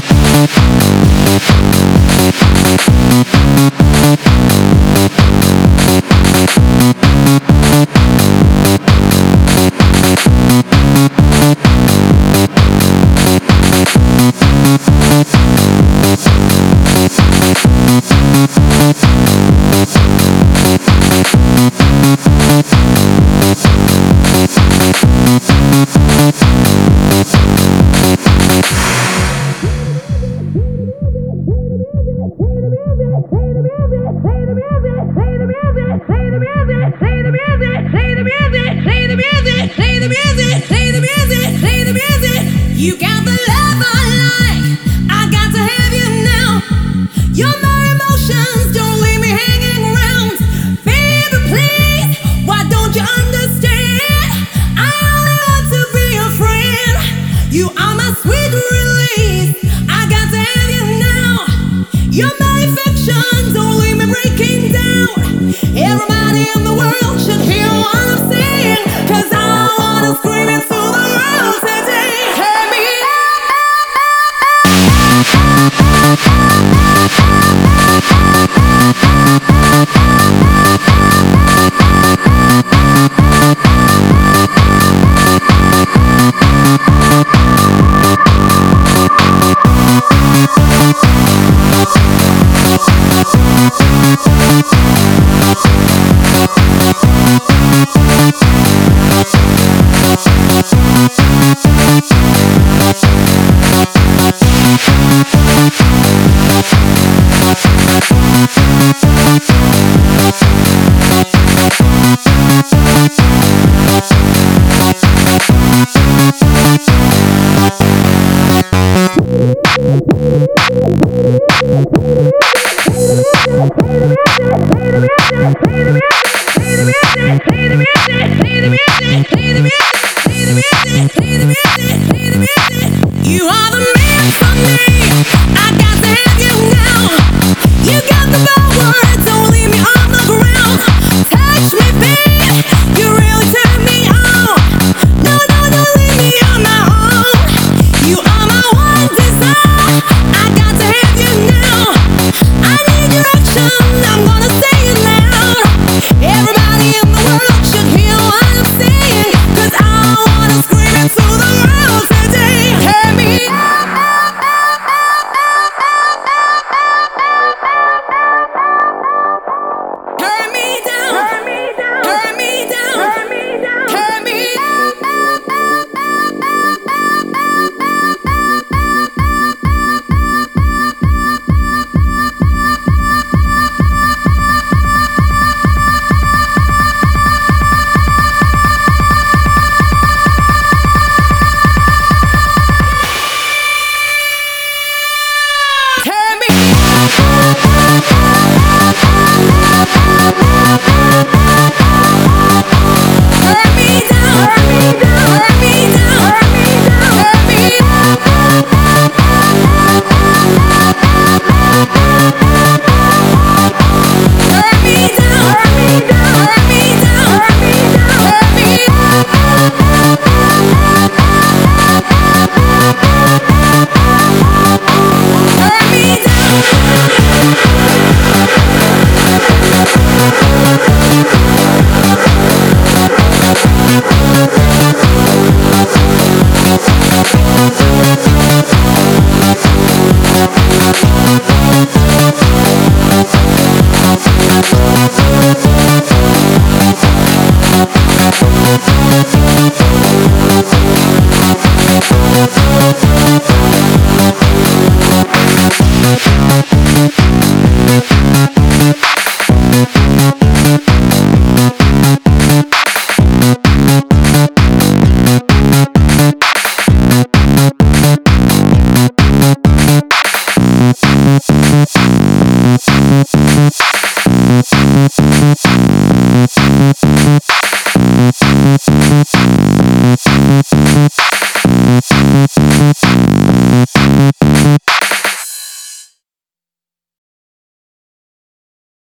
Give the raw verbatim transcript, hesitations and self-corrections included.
You got the love I like, I got to have you now. You're my emotions, don't leave me hanging around. Baby, please, why don't you understand? I only want to be your friend. You are my sweet release, I got to have you now. You're my affection, don't leave me breaking down. Everybody in the world should hear what I'm saying, 'cause I wanna scream into the world today. Play the music, play the music, play the music, play the music, play the music.